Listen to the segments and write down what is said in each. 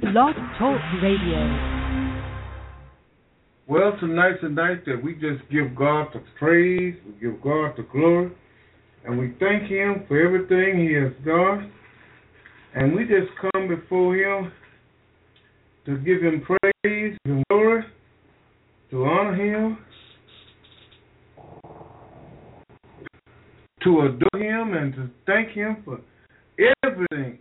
Blog Talk Radio. Well, tonight's a night that we just give God the praise, we give God the glory, and we thank Him for everything He has done. And we just come before Him to give Him praise and glory, to honor Him, to adore Him, and to thank Him for everything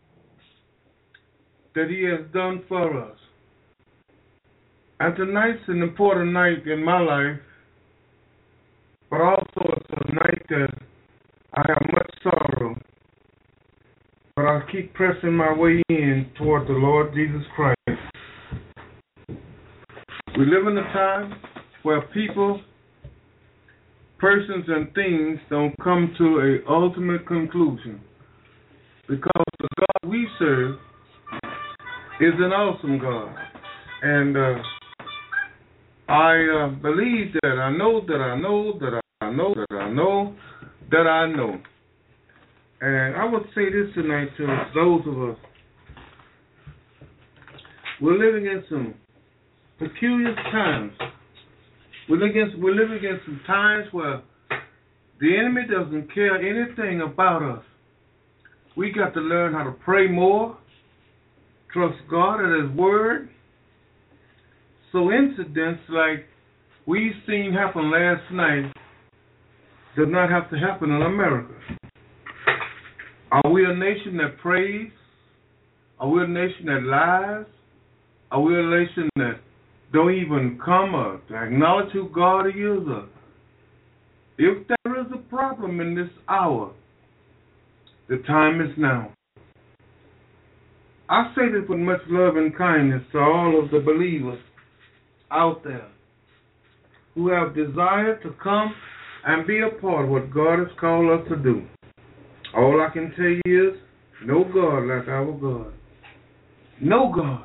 that He has done for us. And tonight's an important night in my life, but also it's a night that I have much sorrow. But I keep pressing my way in toward the Lord Jesus Christ. We live in a time where people, persons, and things don't come to an ultimate conclusion, because the God we serve is an awesome God. And I believe that I know that I know that I know that I know that I know. And I would say this tonight to those of us. We're living in some peculiar times. We're living in some times where the enemy doesn't care anything about us. We got to learn how to pray more, trust God and His Word. So incidents like we've seen happen last night does not have to happen in America. Are we a nation that prays? Are we a nation that lies? Are we a nation that don't even come up to acknowledge who God is? If there is a problem in this hour, the time is now. I say this with much love and kindness to all of the believers out there who have desired to come and be a part of what God has called us to do. All I can tell you is, no God like our God. No God.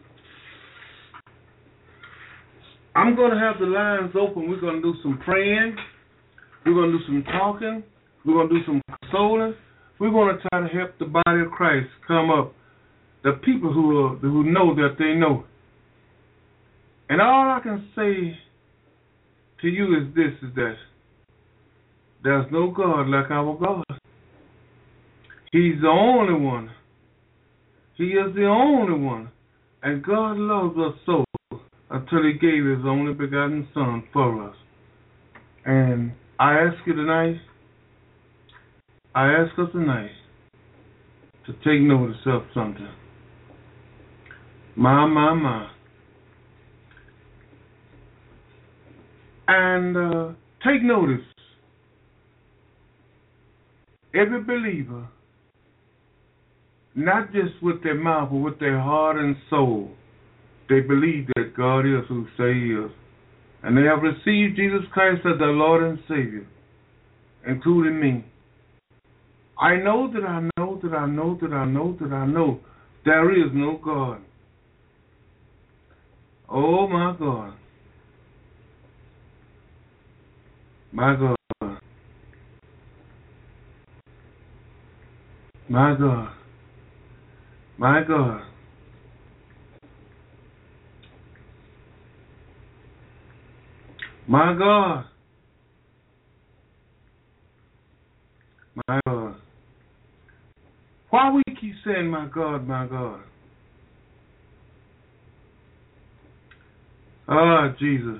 I'm going to have the lines open. We're going to do some praying. We're going to do some talking. We're going to do some consoling. We're going to try to help the body of Christ come up. The people who know that they know. And all I can say to you is this, is that there's no God like our God. He's the only one. He is the only one. And God loves us so until He gave His only begotten Son for us. And I ask us tonight to take notice of something. My. And take notice. Every believer, not just with their mouth, but with their heart and soul, they believe that God is who say He is. And they have received Jesus Christ as their Lord and Savior, including me. I know that I know that I know that I know that I know there is no God. Oh, my God. My God. My God. My God. My God. My God. Why we keep saying, my God, my God? Ah, Jesus.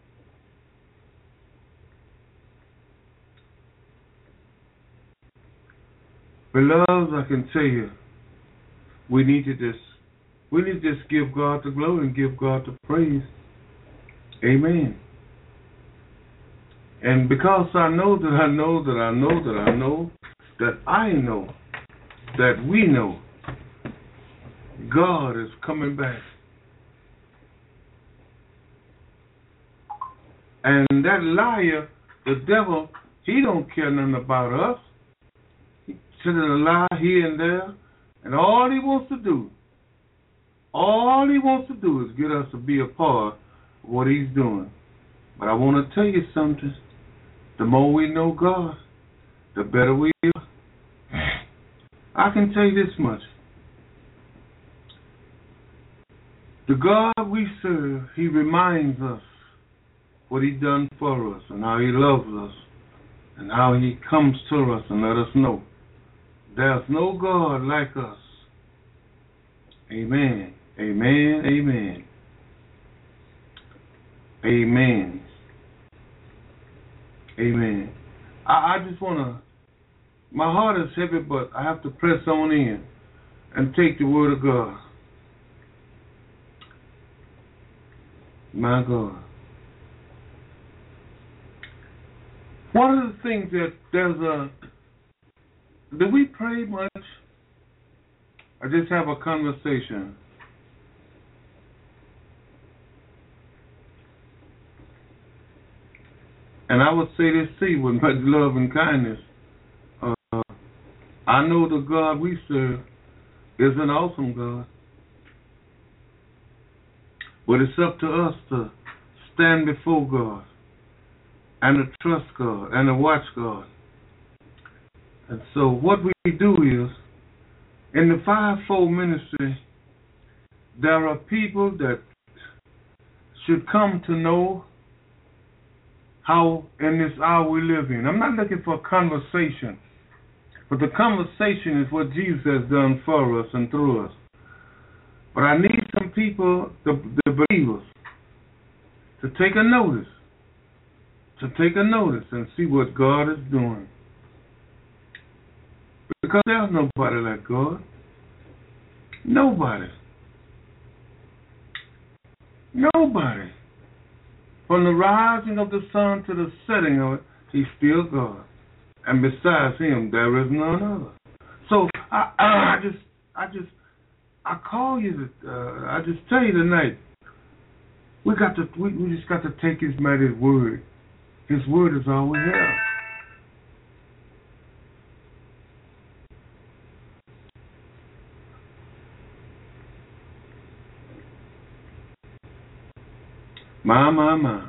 Beloved, I can tell you, we need to just give God the glory and give God the praise. Amen. And because I know that I know that I know that I know that I know that we know God is coming back. And that liar, the devil, he don't care nothing about us. He's sitting a lie here and there. And all he wants to do is get us to be a part of what he's doing. But I want to tell you something. The more we know God, the better we are. I can tell you this much. The God we serve, He reminds us what He done for us and how He loves us and how He comes to us and let us know there's no God like us. Amen. Amen. Amen. Amen. Amen. I just want to, my heart is heavy, but I have to press on in and take the word of God. My God. One of the things that do we pray much? I just have a conversation. And I would say this to you with much love and kindness. I know the God we serve is an awesome God. But it's up to us to stand before God and to trust God and to watch God. And so what we do is, in the fivefold ministry, there are people that should come to know how in this hour we live in. I'm not looking for a conversation, but the conversation is what Jesus has done for us and through us. But I need some people, the believers, to take a notice and see what God is doing. Because there's nobody like God. Nobody. Nobody. From the rising of the sun to the setting of it, He's still God. And besides Him, there is none other. So I call you. I just tell you tonight. We just got to take His mighty word. His word is all we have. My.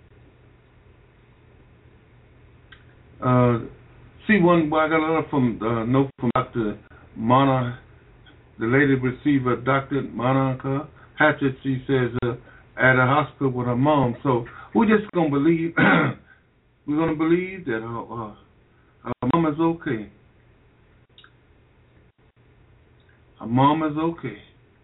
See, I got a letter from note from Dr. Mona, the lady receiver, Dr. Monica Hatchett. She says at a hospital with her mom. So we're just gonna believe. We're gonna believe that her mom is okay. Her mom is okay.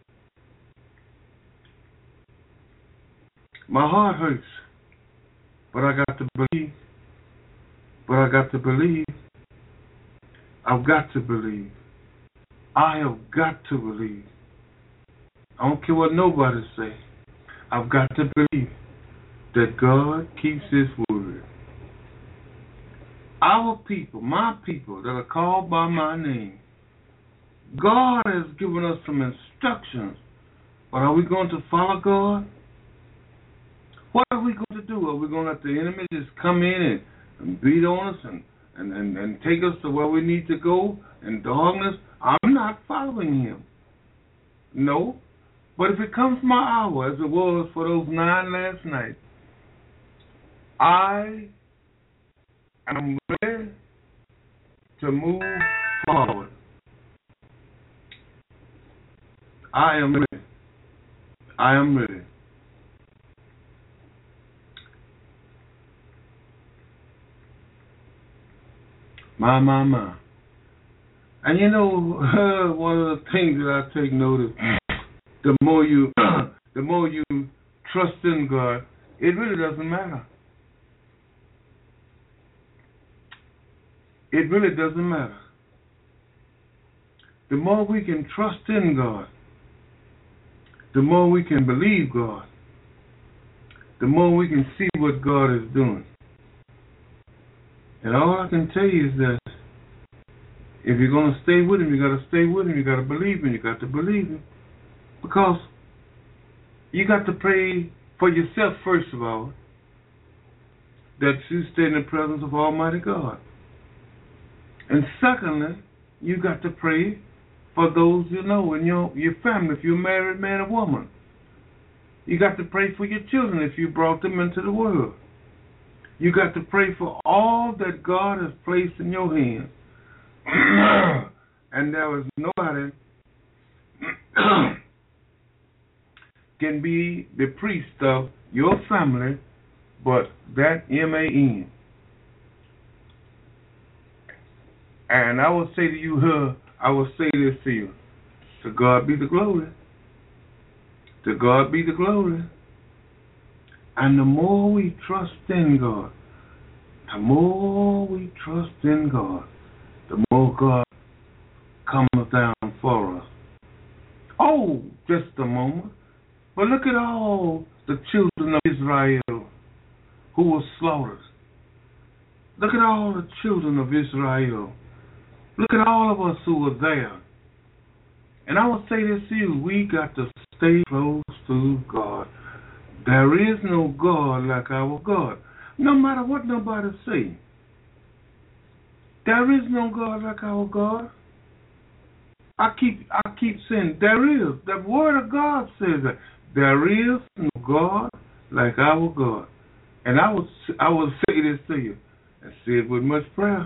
My heart hurts, but I got to believe. I've got to believe. I have got to believe. I don't care what nobody say. I've got to believe that God keeps His word. Our people, my people that are called by my name, God has given us some instructions. But are we going to follow God? What are we going to do? Are we going to let the enemy just come in and beat on us and take us to where we need to go in darkness? I'm not following Him. No. But if it comes my hour, as it was for those 9 last night, I am ready to move forward. I am ready. I am ready. My. And you know, one of the things that I take notice, the more you trust in God, it really doesn't matter. It really doesn't matter. The more we can trust in God, the more we can believe God, the more we can see what God is doing. And all I can tell you is that if you're going to stay with Him, you got to stay with Him. You got to believe Him. You got to believe Him. Because you got to pray for yourself, first of all, that you stay in the presence of Almighty God. And secondly, you got to pray for those you know in your family, if you're a married man or woman. You got to pray for your children if you brought them into the world. You got to pray for all that God has placed in your hands. And there is nobody can be the priest of your family, but that M-A-N. And I will say to you, I will say this to you. To God be the glory. To God be the glory. And the more we trust in God, the more we trust in God, the more God comes down for us. Oh, just a moment. But look at all the children of Israel who were slaughtered. Look at all the children of Israel. Look at all of us who were there. And I will say this to you, we got to stay close to God. There is no God like our God. No matter what nobody say. There is no God like our God. I keep saying there is. The word of God says that there is no God like our God. And I will say this to you and say it with much prayer.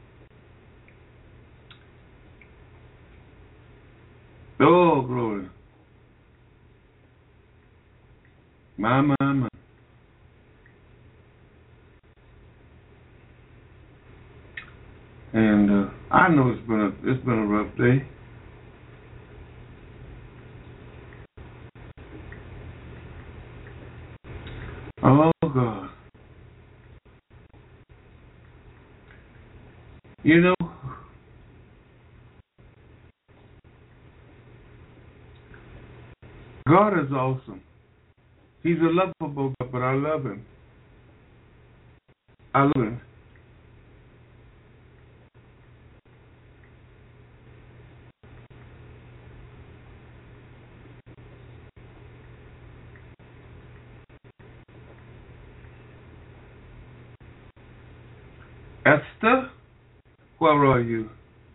Oh, glory. My. And I know it's been a rough day. Oh, God. You know, God is awesome. He's a lovable God, but I love him. I love him. Esther, where are you?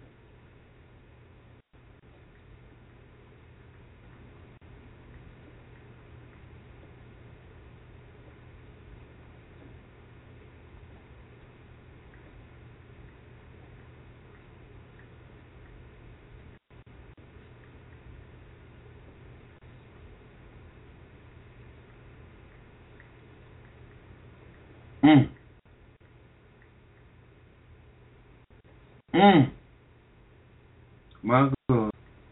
My God.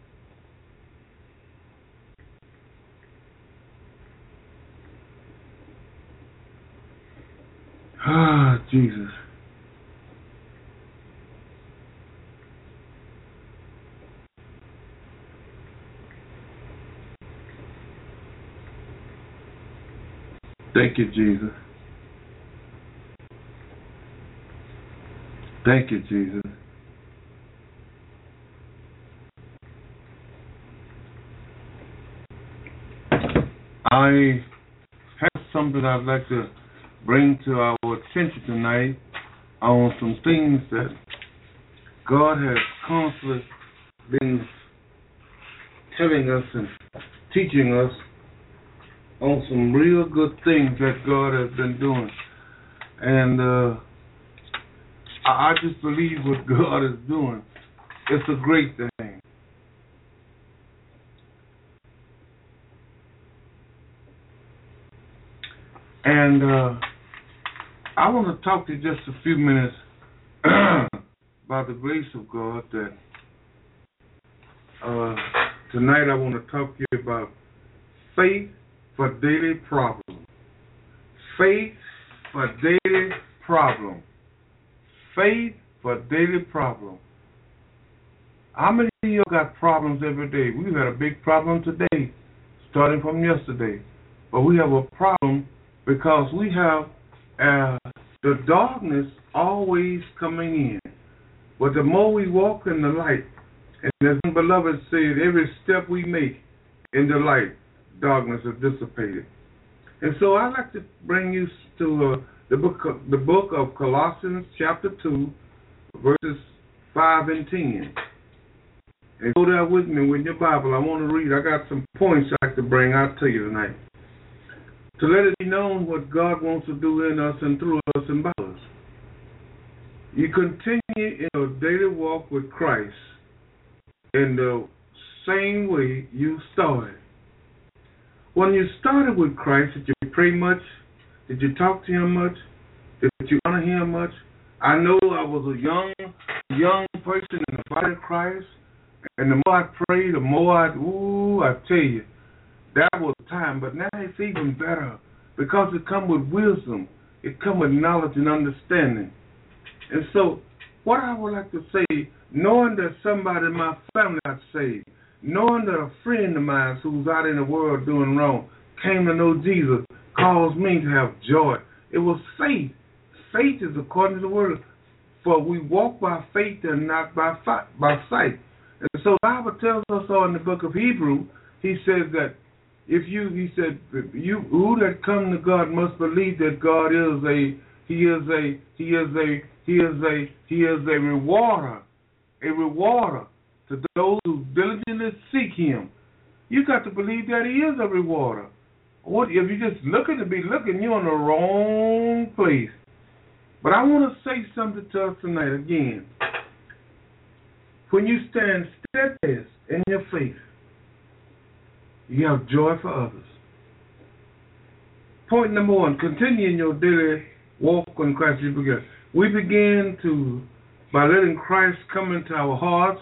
Ah, Jesus. Thank you, Jesus. Thank you, Jesus. I have something I'd like to bring to our attention tonight on some things that God has constantly been telling us and teaching us on some real good things that God has been doing. And I just believe what God is doing. It's a great thing. And I want to talk to you just a few minutes by the grace of God that tonight I want to talk to you about faith for daily problems. Faith for daily problems. Faith for daily problems. How many of you got problems every day? We've had a big problem today, starting from yesterday. But we have a problem because we have the darkness always coming in. But the more we walk in the light, and as the beloved said, every step we make in the light, darkness is dissipated. And so I'd like to bring you to the book of Colossians chapter 2, verses 5 and 10. And go there with me with your Bible. I want to read. I got some points I'd like to bring out to you tonight, to let it be known what God wants to do in us and through us and by us. You continue in your daily walk with Christ in the same way you started. When you started with Christ, did you pray much? Did you talk to Him much? Did you honor Him much? I know I was a young person in the body of Christ, and the more I prayed, the more I tell you, that was time. But now it's even better because it comes with wisdom. It comes with knowledge and understanding. And so, what I would like to say, knowing that somebody in my family got saved, knowing that a friend of mine who's out in the world doing wrong came to know Jesus, caused me to have joy. It was faith. Faith is according to the word. For we walk by faith and not by sight. And so the Bible tells us all in the book of Hebrews, he says that you who that come to God must believe that God is a rewarder to those who diligently seek Him. You got to believe that He is a rewarder. What if you just looking to be looking? You're in the wrong place. But I want to say something to us tonight again. When you stand steadfast in your faith, you have joy for others. Point number 1, continue in your daily walk in Christ. We begin by letting Christ come into our hearts,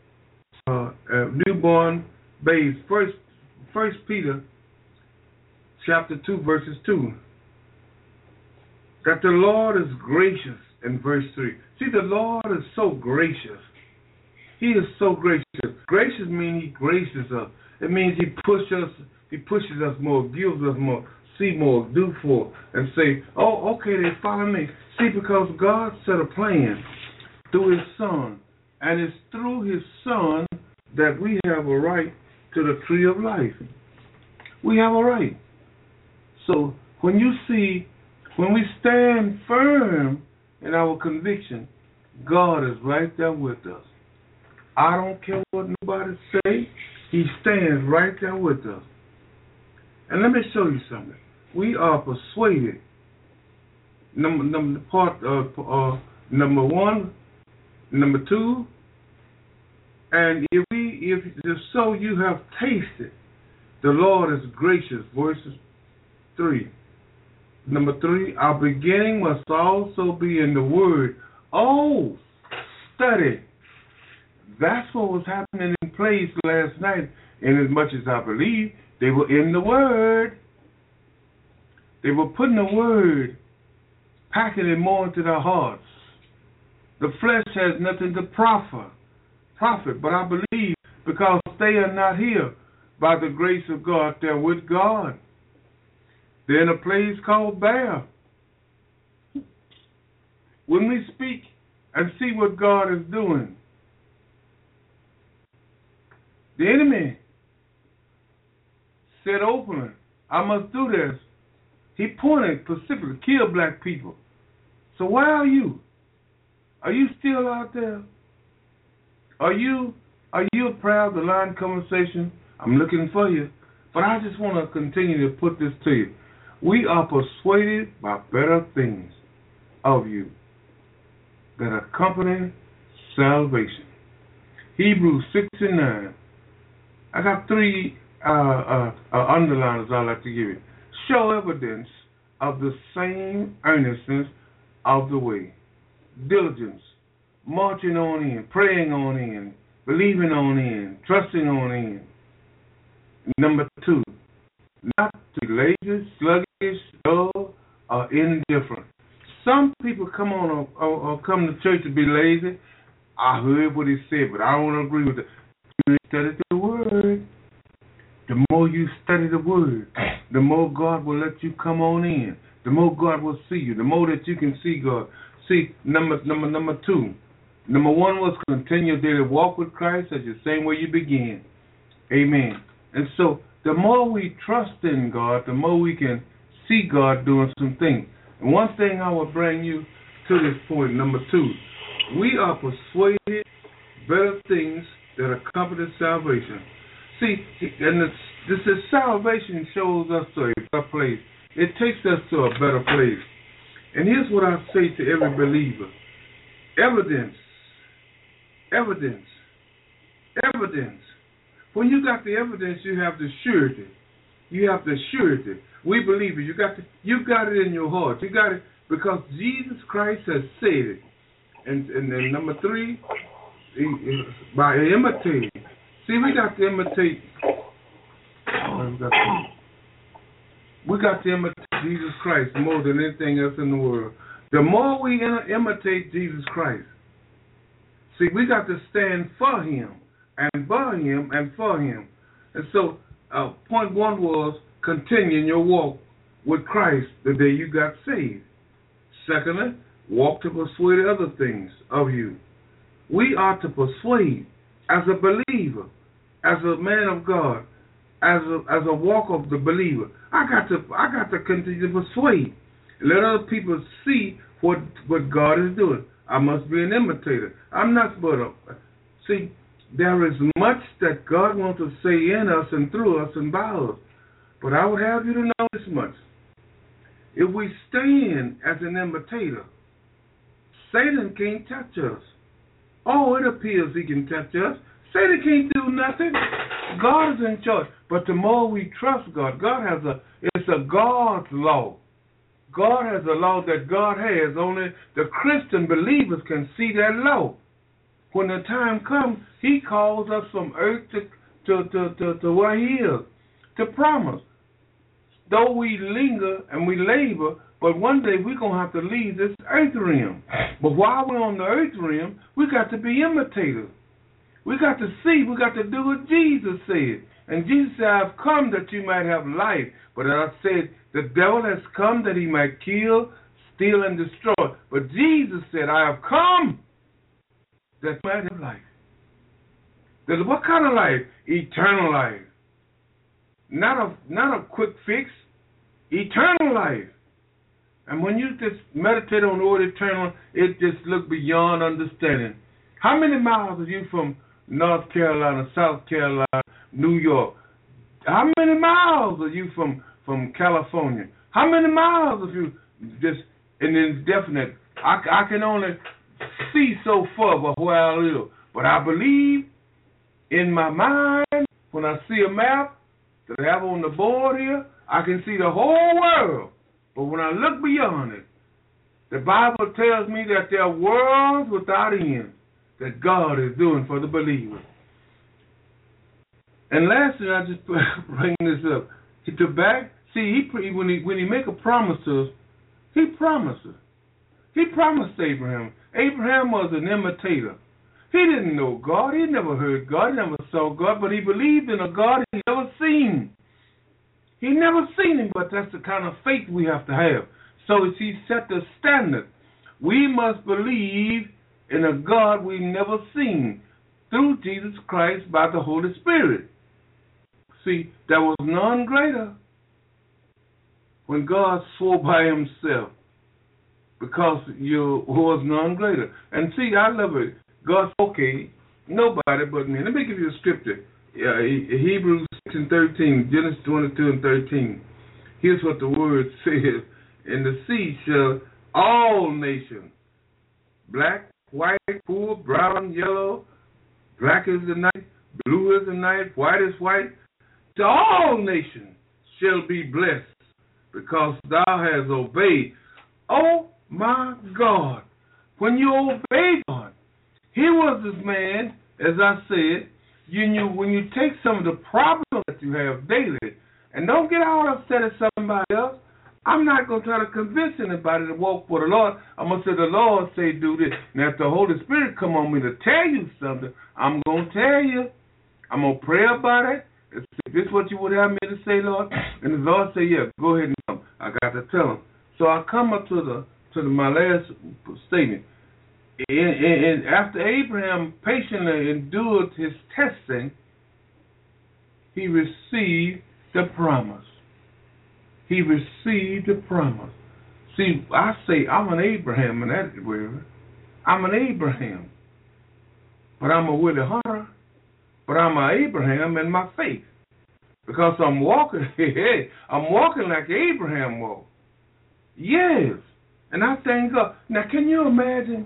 newborn babes. First Peter chapter 2, verses 2. That the Lord is gracious in verse 3. See, the Lord is so gracious. He is so gracious. Gracious means He graces us. It means He pushes us more, gives us more, see more, do for, and say, oh, okay, they follow me. See, because God set a plan through His Son, and it's through His Son that we have a right to the tree of life. We have a right. So when we stand firm in our conviction, God is right there with us. I don't care what nobody say. He stands right there with us. And let me show you something. We are persuaded. Number 1, number 2, and if so you have tasted, the Lord is gracious. Verses 3. Number 3, our beginning must also be in the Word. Oh, study. That's what was happening in place last night. And as much as I believe, they were in the Word. They were putting the Word, packing it more into their hearts. The flesh has nothing to profit. But I believe because they are not here by the grace of God, they're with God. They're in a place called Bear. When we speak and see what God is doing, the enemy said openly, I must do this. He pointed specifically, kill black people. So why are you? Are you still out there? Are you proud to line conversation? I'm looking for you. But I just want to continue to put this to you. We are persuaded by better things of you that accompany salvation. Hebrews 6:9. I got 3 underliners I'd like to give you. Show evidence of the same earnestness of the way. Diligence, marching on in, praying on in, believing on in, trusting on in. Number 2, not to be lazy, sluggish, dull, or indifferent. Some people come to church to be lazy. I heard what he said, but I don't agree with it. You study the Word. The more you study the Word, the more God will let you come on in. The more God will see you. The more that you can see God. See, number 2. Number 1 was continue daily walk with Christ as the same way you began. Amen. And so the more we trust in God, the more we can see God doing some things. And one thing I will bring you to this point, number 2. We are persuaded better things that accompany salvation. See, and this salvation shows us to a better place. It takes us to a better place. And here's what I say to every believer. Evidence. When you got the evidence, you have the surety. you have the surety. We believe it. You got it in your heart. You got it because Jesus Christ has said it. And then number 3, by imitating. See, we got to imitate. We got to imitate Jesus Christ more than anything else in the world. The more we imitate Jesus Christ, see, we got to stand for Him and by Him and for Him. And so, point 1 was continue your walk with Christ the day you got saved. Secondly, walk to persuade other things of you. We are to persuade as a believer, as a man of God, as a walk of the believer. I got to continue to persuade. Let other people see what God is doing. I must be an imitator. I'm not but a... See, there is much that God wants to say in us and through us and by us. But I would have you to know this much. If we stand as an imitator, Satan can't touch us. Oh, it appears he can touch us. Satan can't do nothing. God is in charge. But the more we trust God, it's a God's law. God has a law that God has. Only the Christian believers can see that law. When the time comes, He calls us from earth to where He is, to promise. Though we linger and we labor, but one day we're going to have to leave this earth realm. But while we're on the earth realm, we got to be imitators. We got to see, we got to do what Jesus said. And Jesus said, I've come that you might have life. But as I said, the devil has come that he might kill, steal, and destroy. But Jesus said, I have come that you might have life. What kind of life? Eternal life. Not a quick fix. Eternal life. And when you just meditate on the word eternal, it just looks beyond understanding. How many miles are you from North Carolina, South Carolina, New York? How many miles are you from California? How many miles are you just in indefinite? I can only see so far of where I live. But I believe in my mind, when I see a map that I have on the board here, I can see the whole world. But when I look beyond it, the Bible tells me that there are worlds without end that God is doing for the believer. And lastly, I just bring this up. When he make a promise to us, He promises. He promised Abraham. Abraham was an imitator. He didn't know God. He never heard God. He never saw God. But he believed in a God he never seen. He never seen Him, but that's the kind of faith we have to have. So He set the standard. We must believe in a God we never seen through Jesus Christ by the Holy Spirit. See, there was none greater when God swore by Himself, because you was none greater. And see, I love it. God, okay, nobody but me. Let me give you a scripture. Hebrews 6 and 13, Genesis 22 and 13. Here's what the word says. In the sea shall all nations, black, white, poor, brown, yellow, black is the night, blue is the night, white is white, to all nations shall be blessed, because thou hast obeyed. Oh my God, when you obey God, He was this man, as I said, when you take some of the problems that you have daily, and don't get all upset at somebody else. I'm not going to try to convince anybody to walk for the Lord. I'm going to say the Lord say do this. Now if the Holy Spirit come on me to tell you something, I'm going to tell you. I'm going to pray about it. If this is what you would have me to say, Lord, and the Lord say, yeah, go ahead and come. I got to tell him. So I come up to my last statement. And after Abraham patiently endured his testing, he received the promise. He received the promise. See, I say I'm an Abraham in that word. I'm an Abraham. But I'm a Willie Hunter. But I'm an Abraham in my faith. Because I'm walking, I'm walking like Abraham walked. Yes. And I thank God. Now, can you imagine?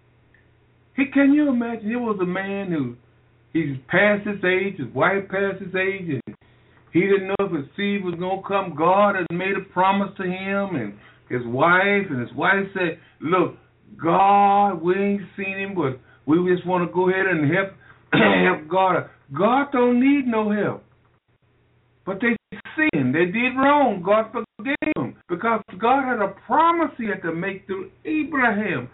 Can you imagine? He was a man who, he's past his age, his wife past his age, and He didn't know if his seed was going to come. God had made a promise to him and his wife said, look, God, we ain't seen him, but we just want to go ahead and help God. God don't need no help. But they sinned. They did wrong. God forgave them because God had a promise he had to make through Abraham.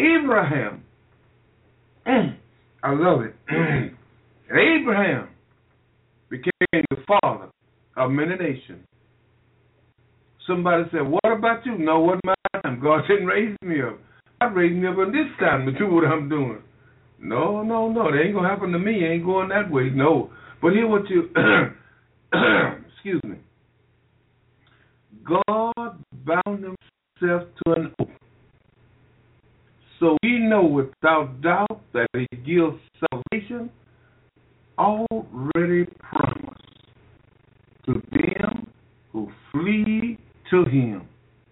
I love it. Abraham became the father of many nations. Somebody said, what about you? No, it wasn't my time. God didn't raise me up. God raised me up in this time to do what I'm doing. No. That ain't going to happen to me. It ain't going that way. No. But hear what you... excuse me. God bound himself to an oath. So we know without doubt that he gives salvation already promised to them who flee to him.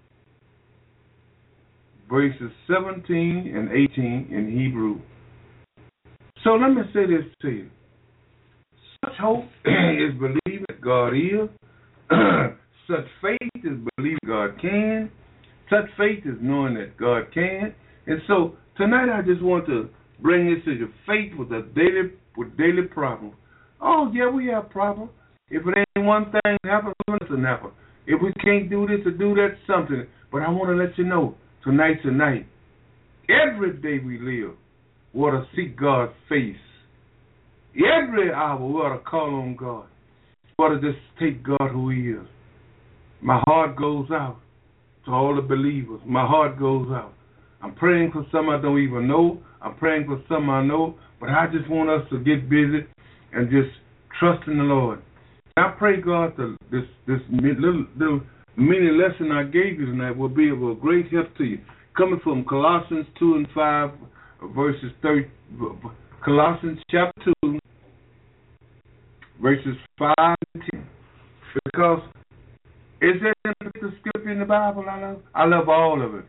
Verses 17 and 18 in Hebrew. So let me say this to you. Such hope is believing that God is. Such faith is believing God can. Such faith is knowing that God can. And so tonight I just want to bring this to you. Faith with daily problems. Oh, yeah, we have problems. If it ain't one thing happen, it's another. If we can't do this or do that, something. But I want to let you know, tonight, every day we live, we ought to seek God's face. Every hour we ought to call on God. We ought to just take God who he is. My heart goes out to all the believers. My heart goes out. I'm praying for some I don't even know. I'm praying for some I know. But I just want us to get busy and just trust in the Lord. I pray, God, that this little mini lesson I gave you tonight will be of a great help to you. Coming from Colossians 2 and 5, verses 30, Colossians chapter 2, verses 5 and 10. Because is there any scripture in the Bible I love? I love all of it.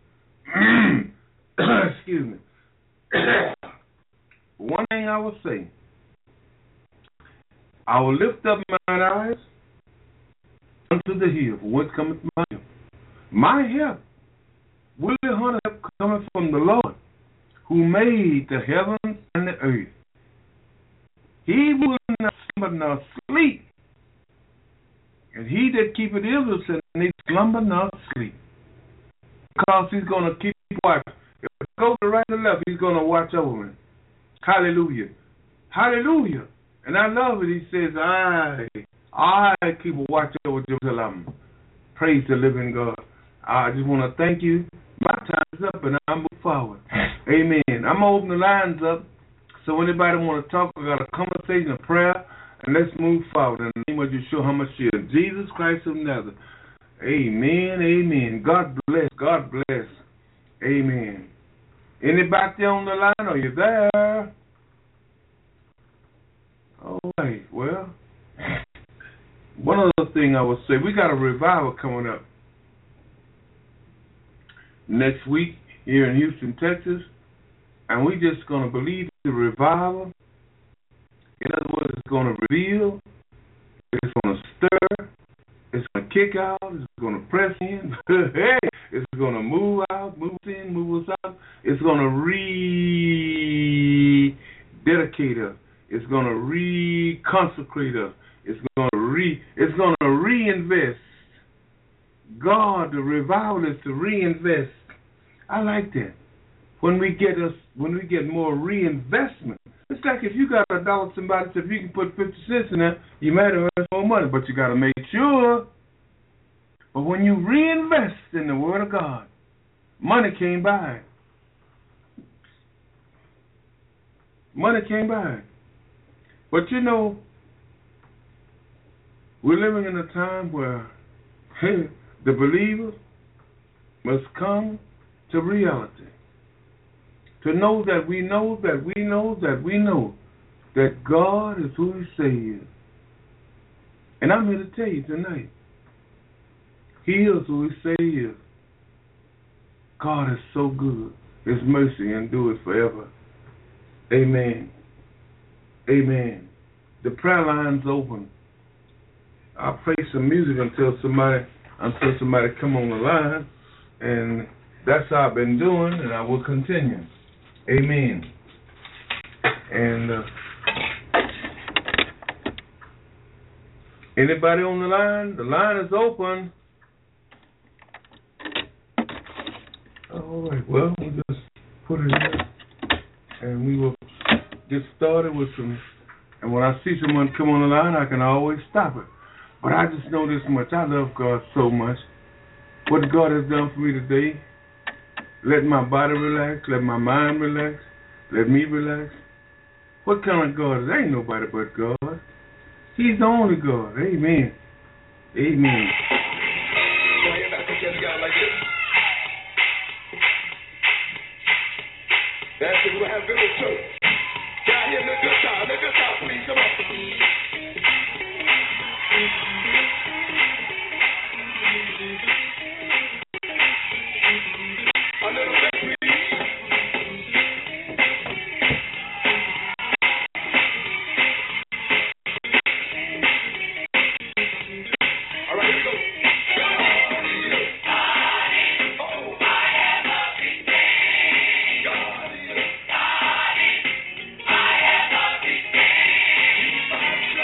Excuse me. One thing I will say, I will lift up mine eyes unto the hill, from whence cometh my help. My help will help coming from the Lord, who made the heavens and the earth. He will not slumber nor sleep, and he that keepeth Israel shall neither slumber nor sleep, because he's going to keep watch. If it goes to right or left, he's going to watch over me. Hallelujah. Hallelujah. And I love it. He says, I keep a watch over Jerusalem. Praise the living God. I just want to thank you. My time is up and I move forward. Amen. I'm going to open the lines up. So anybody want to talk, we got a conversation, a prayer, and let's move forward. In the name of Yeshua HaMashiach, Jesus Christ of Nazareth. Amen. Amen. God bless. God bless. Amen. Anybody there on the line? Are you there? All right. Well, one other thing I will say, we got a revival coming up next week here in Houston, Texas, and we just going to believe the revival. In other words, it's going to reveal, it's going to stir, it's going to kick out, it's going to press in, it's going to move out, move in, move us out. It's going to rededicate us. It's going to reconsecrate us. It's going to reinvest. God, the revival is to reinvest. I like that. When we get more reinvestment. It's like if you got $1, somebody said if you can put 50 cents in there, you might earn more money, but you got to make sure. But when you reinvest in the Word of God, money came by. Money came by. But you know, we're living in a time where the believers must come to reality. To know that we know that we know that we know that God is who He say He is. And I'm here to tell you tonight, He is who He say He is. God is so good. His mercy endures forever. Amen. Amen. The prayer line's open. I'll play some music until somebody come on the line, and that's how I've been doing, and I will continue. Amen. And anybody on the line? The line is open. All right. Well, we'll just put it in, and we will get started with some. And when I see someone come on the line, I can always stop it. But I just know this much. I love God so much. What God has done for me today, let my body relax, let my mind relax, let me relax. What kind of God is? There ain't nobody but God. He's the only God. Amen. Amen. That's it. We're going to have a good little church. Down here, make good time. Make good time, please. Come on. A little bit, please. All right, here we go. God is.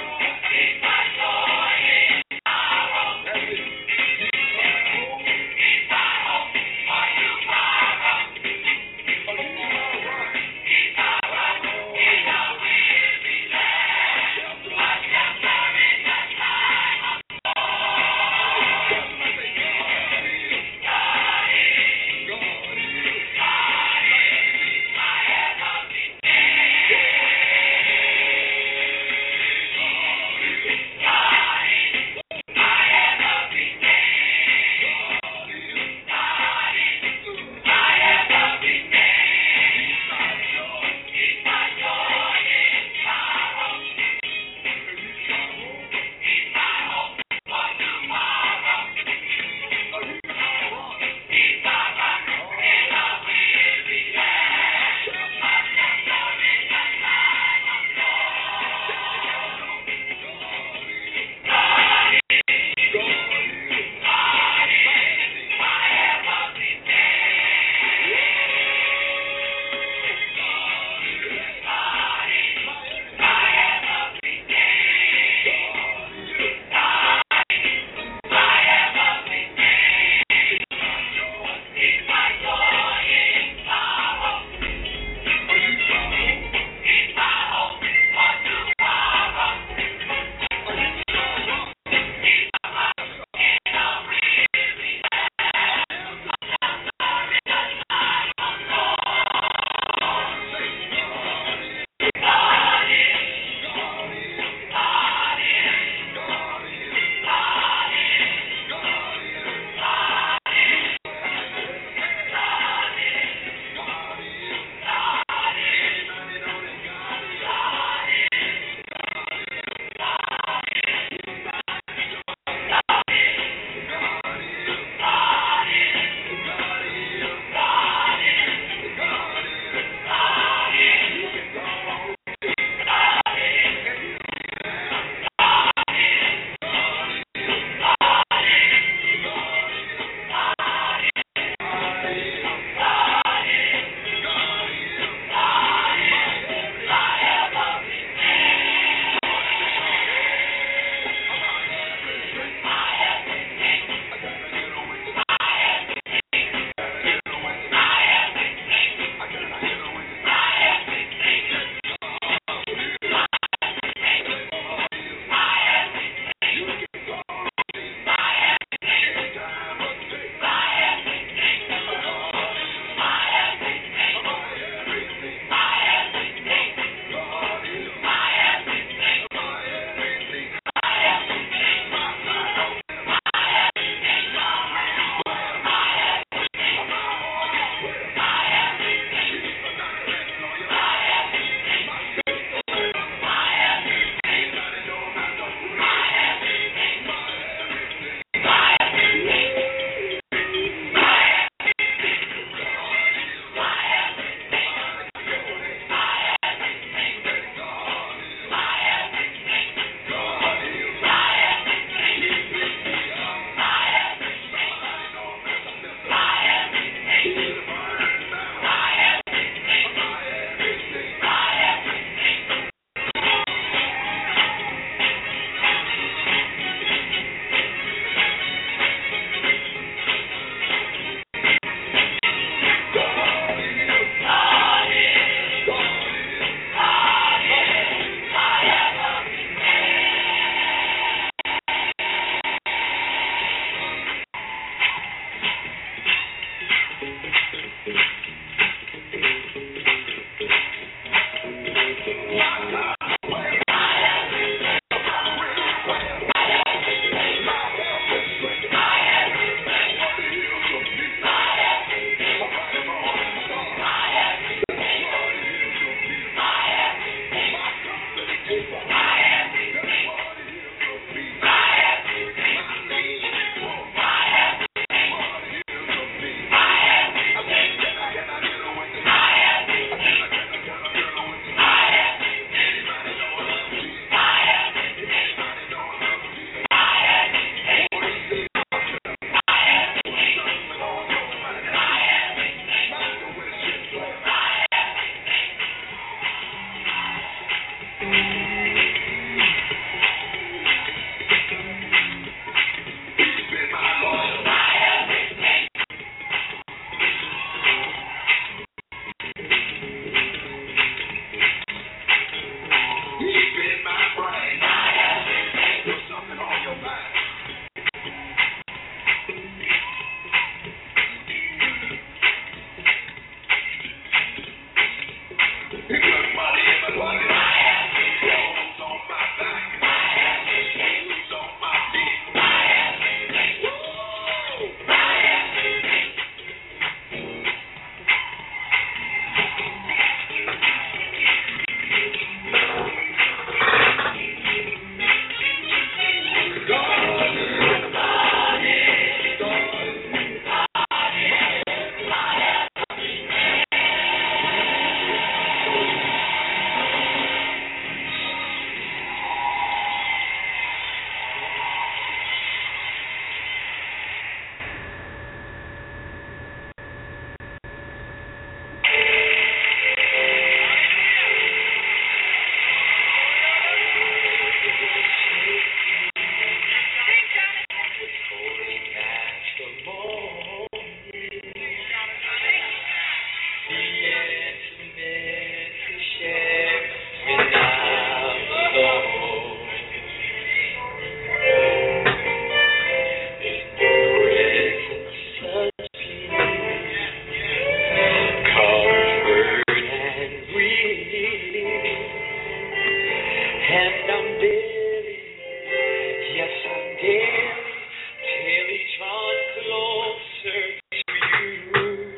daily drawn closer to you.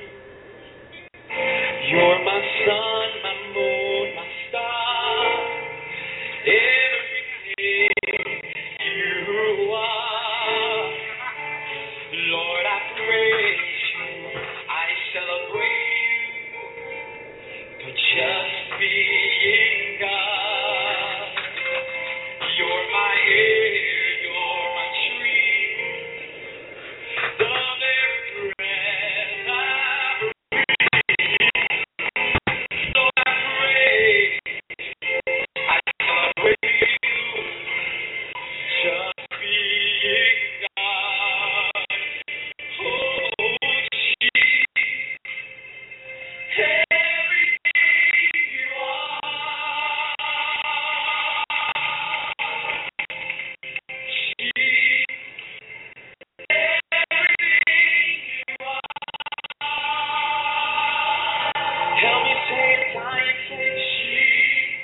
You're my sun, my moon, my star, everything you are. Lord, I praise you, I celebrate you for just being God. You're my air, you're my tree, the very breath I breathe. Lord, I praise, I celebrate you, just being God. Oh, Jesus, everything you are. Jesus, help me say it, Zion, say Jesus,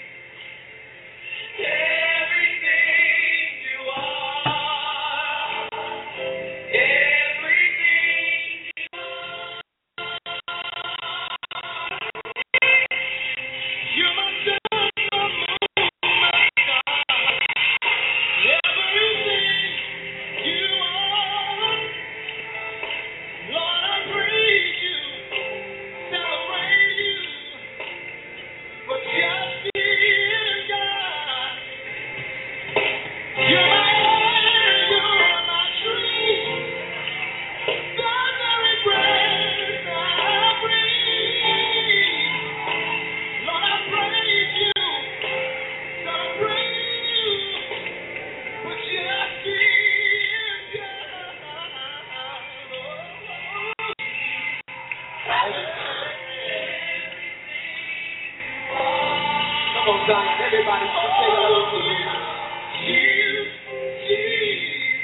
everything you are. Everything you are. You're my sun, my moon, my star. Everything you are. Lord, I praise you, celebrate you, for just being God. You're my air, you're my tree, the very breath I breathe. Lord, I praise you, celebrate you, for just being God. Come on, Zion, everybody, come say a little to me. Jesus, Jesus,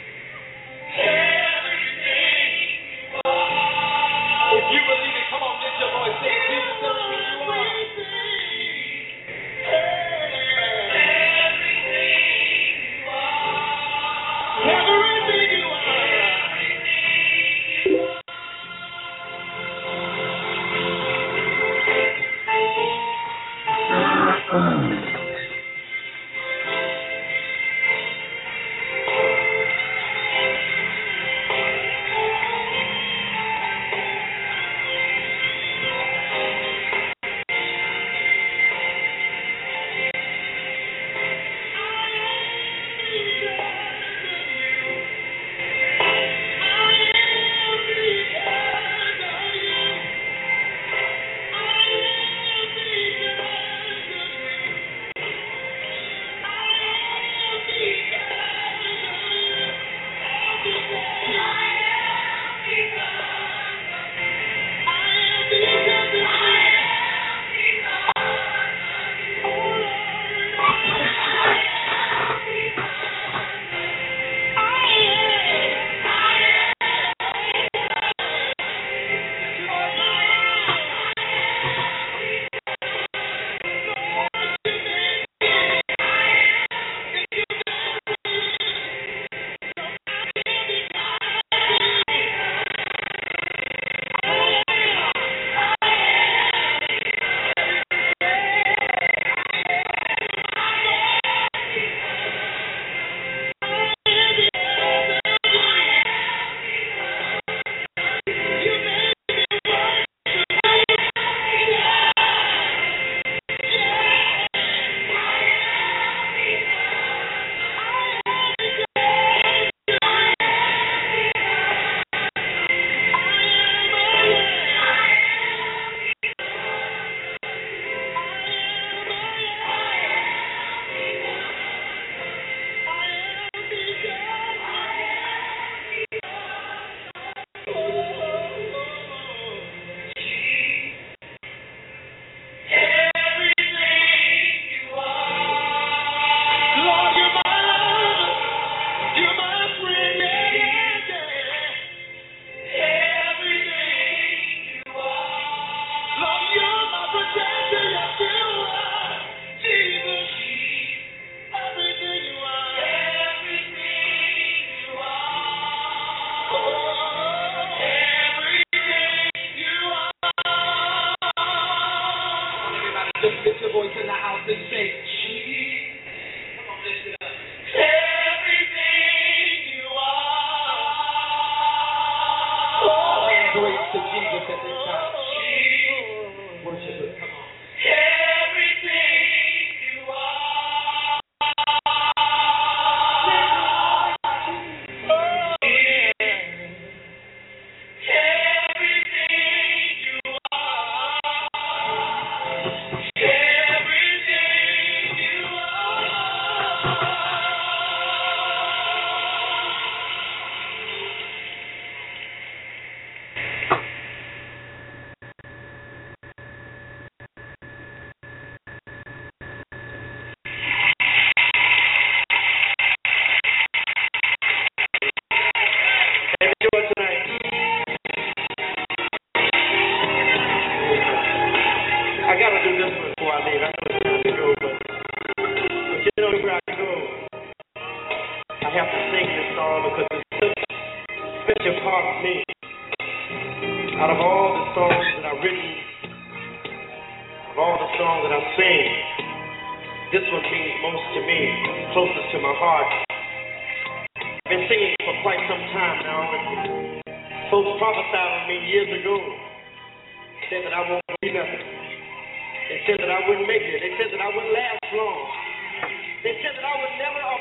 everything you are. If you believe it, come on, lift your voice, say Jesus, everything you are. Everything you are. Everything you to Jesus at this time. Worship Him. Come on. They said that I wouldn't make it. They said that I wouldn't last long. They said that I would never